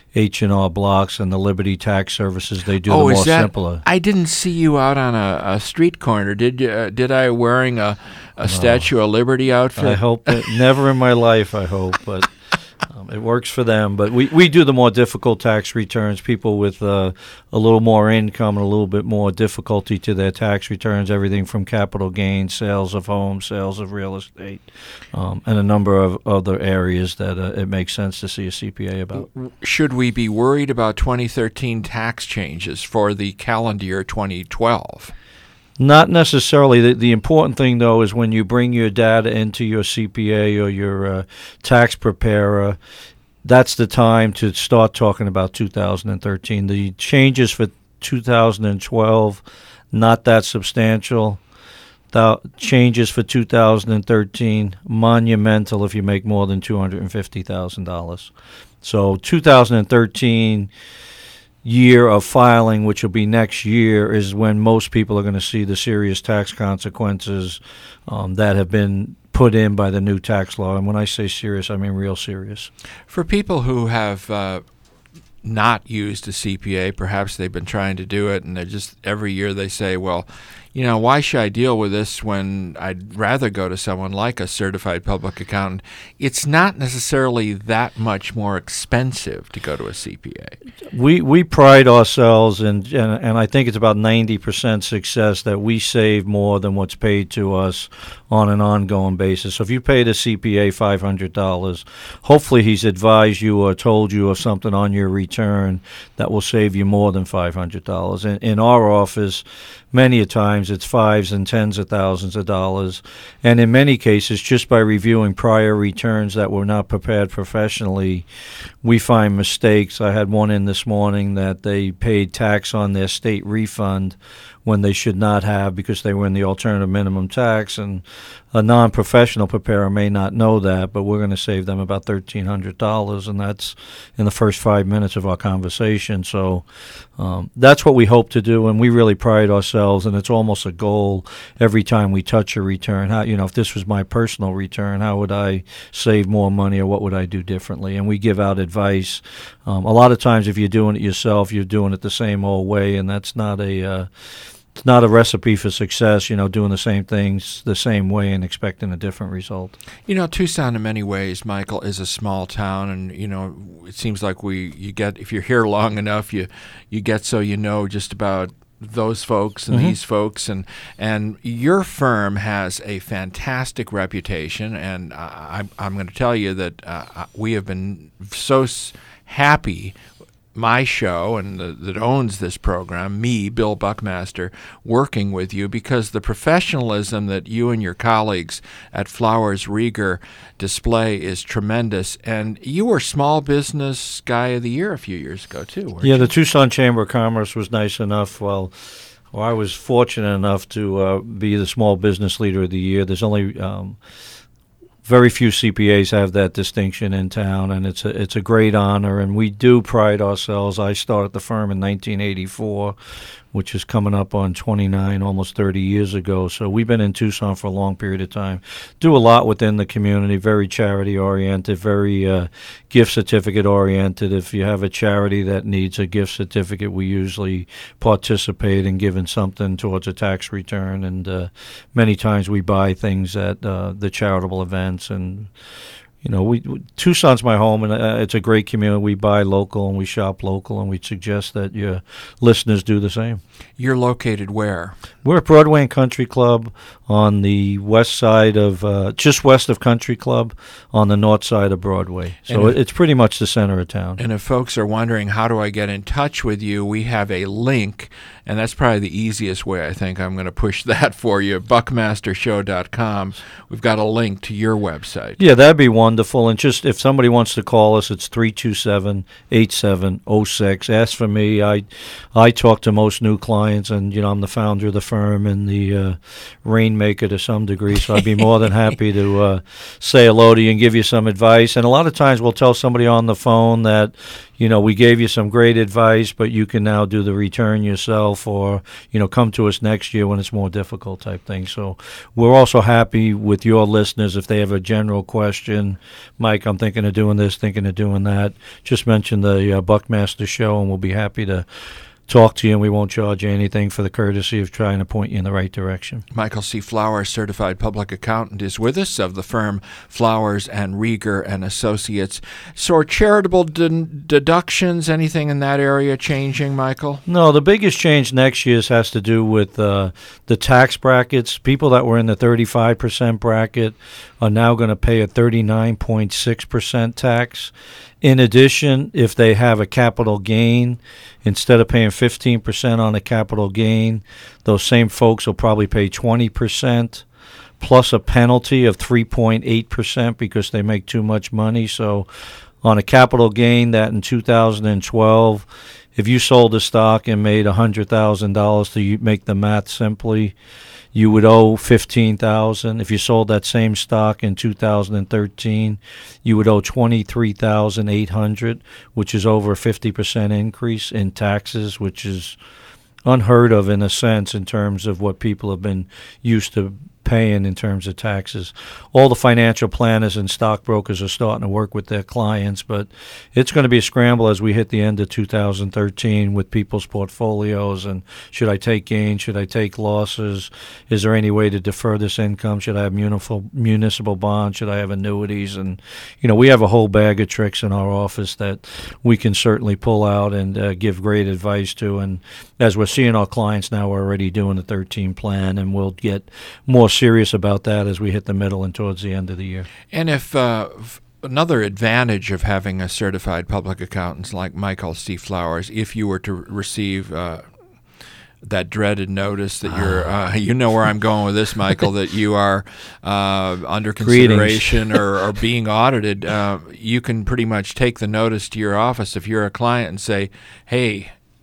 U: H and R Blocks and the Liberty Tax Services. They do
A: oh,
U: the
A: is
U: more
A: that,
U: simpler.
A: I didn't see you out on a, a street corner. Did you, uh, did I wearing a, a Statue of Liberty outfit?
U: I hope it, never in my life, I hope, but um, it works for them. But we, we do the more difficult tax returns. People with uh, a little more income and a little bit more difficulty to their tax returns, everything from capital gains, sales of homes, sales of real estate, um, and a number of other areas that uh, it makes sense to see a C P A about.
A: Should we be worried about twenty thirteen tax changes for the calendar year twenty twelve?
U: Not necessarily. The, the important thing, though, is when you bring your data into your C P A or your uh, tax preparer, that's the time to start talking about two thousand thirteen. The changes for two thousand twelve, not that substantial. The changes for two thousand thirteen, monumental if you make more than two hundred fifty thousand dollars. So two thousand thirteen year of filing, which will be next year, is when most people are going to see the serious tax consequences um, that have been put in by the new tax law. And when I say serious, I mean real serious.
A: For people who have uh, not used a C P A, perhaps they've been trying to do it, and they're just every year they say, well, you know, why should I deal with this when I'd rather go to someone like a certified public accountant? It's not necessarily that much more expensive to go to a C P A.
U: We we pride ourselves, in, and, and I think it's about ninety percent success, that we save more than what's paid to us on an ongoing basis. So if you paid a C P A five hundred dollars, hopefully he's advised you or told you of something on your return that will save you more than five hundred dollars. In, in our office, many a times it's fives and tens of thousands of dollars. And in many cases, just by reviewing prior returns that were not prepared professionally, we find mistakes. I had one in this morning that they paid tax on their state refund when they should not have because they were in the alternative minimum tax. And a non-professional preparer may not know that, but we're going to save them about thirteen hundred dollars, and that's in the first five minutes of our conversation. So um, that's what we hope to do, and we really pride ourselves, and it's almost a goal every time we touch a return. How, you know, if this was my personal return, how would I save more money, or what would I do differently? And we give out advice. Um, a lot of times if you're doing it yourself, you're doing it the same old way, and that's not a uh, it's not a recipe for success, you know, doing the same things the same way and expecting a different result.
A: You know, Tucson in many ways, Michael, is a small town, and, you know, it seems like we you get, if you're here long enough, you you get so you know just about those folks and
U: Mhm.
A: these folks, and and your firm has a fantastic reputation, and I, I'm going to tell you that uh, we have been so s- happy, my show and the, that owns this program, me, Bill Buckmaster, working with you, because the professionalism that you and your colleagues at Flowers Rieger display is tremendous. And you were Small Business Guy of the Year a few years ago, too, weren't
U: Yeah,
A: you?
U: the Tucson Chamber of Commerce was nice enough. Well, well I was fortunate enough to uh, be the Small Business Leader of the Year. There's only um, very few C P As have that distinction in town, and it's a, it's a great honor, and we do pride ourselves. I started the firm in nineteen eighty-four, which is coming up on twenty-nine, almost thirty years ago. So we've been in Tucson for a long period of time. Do a lot within the community, very charity-oriented, very uh, gift certificate-oriented. If you have a charity that needs a gift certificate, we usually participate in giving something towards a tax return. And uh, many times we buy things at uh, the charitable events. And You know, we, we Tucson's my home, and uh, it's a great community. We buy local and we shop local, and we suggest that your listeners do the same.
A: You're located where?
U: We're at Broadway and Country Club on the west side of, uh, just west of Country Club, on the north side of Broadway. So
A: And if-
U: it's pretty much the center of town.
A: And if folks are wondering, how do I get in touch with you, we have a link, and that's probably the easiest way. I think I'm going to push that for you, buckmaster show dot com. We've got a link to your website.
U: Yeah, that'd be wonderful. And just if somebody wants to call us, it's three two seven, eight seven zero six. Ask for me. I I talk to most new clients, and, you know, I'm the founder of the firm and the uh, rainmaker to some degree, so I'd be more than happy to uh, say hello to you and give you some advice. And a lot of times we'll tell somebody on the phone that, you know, we gave you some great advice, but you can now do the return yourself, or, you know, come to us next year when it's more difficult type thing. So we're also happy with your listeners if they have a general question. Mike, I'm thinking of doing this, thinking of doing that. Just mention the uh, Buckmaster Show, and we'll be happy to talk to you, and we won't charge you anything for the courtesy of trying to point you in the right direction.
A: Michael C. Flowers, certified public accountant, is with us, of the firm Flowers and Rieger and Associates. So are charitable de- deductions, anything in that area changing, Michael?
U: No, the biggest change next year has to do with uh, the tax brackets. People that were in the thirty-five percent bracket are now going to pay a thirty-nine point six percent tax. In addition, if they have a capital gain, instead of paying fifteen percent on a capital gain, those same folks will probably pay twenty percent plus a penalty of three point eight percent because they make too much money. So on a capital gain that in two thousand twelve, if you sold a stock and made one hundred thousand dollars, to make the math simply, you would owe fifteen thousand dollars. If you sold that same stock in two thousand thirteen, you would owe twenty-three thousand eight hundred dollars, which is over a fifty percent increase in taxes, which is unheard of in a sense in terms of what people have been used to paying in terms of taxes. All the financial planners and stockbrokers are starting to work with their clients, but it's going to be a scramble as we hit the end of two thousand thirteen with people's portfolios. And should I take gains? Should I take losses? Is there any way to defer this income? Should I have municipal municipal bonds? Should I have annuities? And, you know, we have a whole bag of tricks in our office that we can certainly pull out and uh, give great advice to. And as we're seeing our clients now, we're already doing the thirteen plan, and we'll get more serious about that as we hit the middle and towards the end of the year.
A: And if uh, f- another advantage of having a certified public accountant like Michael C. Flowers, if you were to receive uh, that dreaded notice that you're, uh, you know where I'm going with this, Michael, that you are uh, under consideration or, or being audited, uh, you can pretty much take the notice to your office if you're a client and say, hey,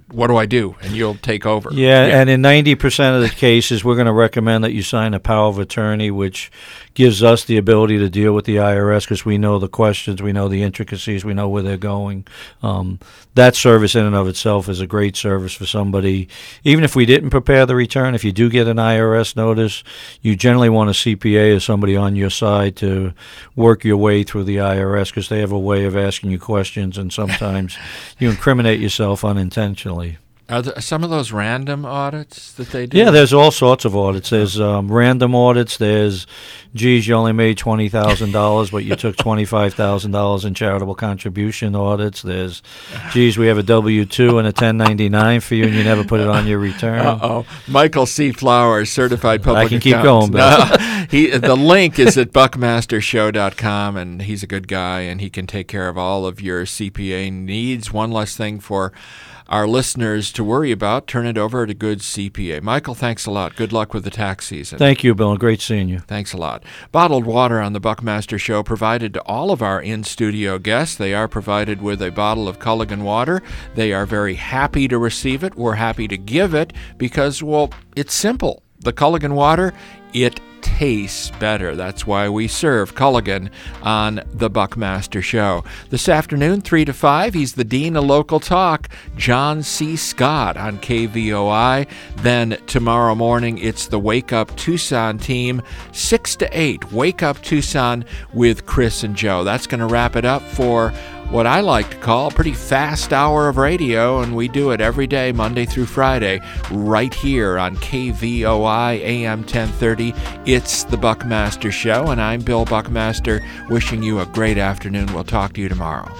A: what do I do? And you'll take over.
U: Yeah, yeah. And in ninety percent of the cases, we're going to recommend that you sign a power of attorney, which gives us the ability to deal with the I R S because we know the questions, we know the intricacies, we know where they're going. Um, that service in and of itself is a great service for somebody. Even if we didn't prepare the return, if you do get an I R S notice, you generally want a C P A or somebody on your side to work your way through the I R S because they have a way of asking you questions, and sometimes you incriminate yourself unintentionally.
A: Are there some of those random audits that they do?
U: Yeah, there's all sorts of audits. There's um, random audits. There's, geez, you only made twenty thousand dollars, but you took twenty-five thousand dollars in charitable contribution audits. There's, geez, we have a W two and a ten ninety-nine for you, and you never put it on your return.
A: Uh-oh. Michael C. Flowers, certified public
U: I can keep
A: accountant.
U: going, Bill.
A: No, he, the link is at buckmaster show dot com, and he's a good guy, and he can take care of all of your C P A needs. One less thing for our listeners to worry about. Turn it over to good C P A. Michael, thanks a lot. Good luck with the tax season.
U: Thank you, Bill. Great seeing you.
A: Thanks a lot. Bottled water on the Buckmaster Show provided to all of our in-studio guests. They are provided with a bottle of Culligan water. They are very happy to receive it. We're happy to give it because, well, it's simple. The Culligan water, it tastes better. That's why we serve Culligan on the Buckmaster Show. This afternoon, three to five, he's the Dean of Local Talk, John C. Scott on K V O I. Then tomorrow morning, it's the Wake Up Tucson team, six to eight, Wake Up Tucson with Chris and Joe. That's going to wrap it up for what I like to call a pretty fast hour of radio, and we do it every day, Monday through Friday, right here on K V O I A M ten thirty. It's the Buckmaster Show, and I'm Bill Buckmaster, wishing you a great afternoon. We'll talk to you tomorrow.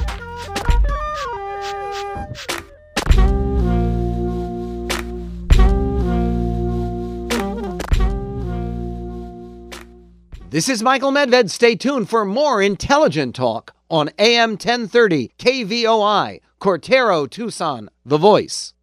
D: This is Michael Medved. Stay tuned for more intelligent talk on A M ten thirty K V O I, Cortero, Tucson, The Voice.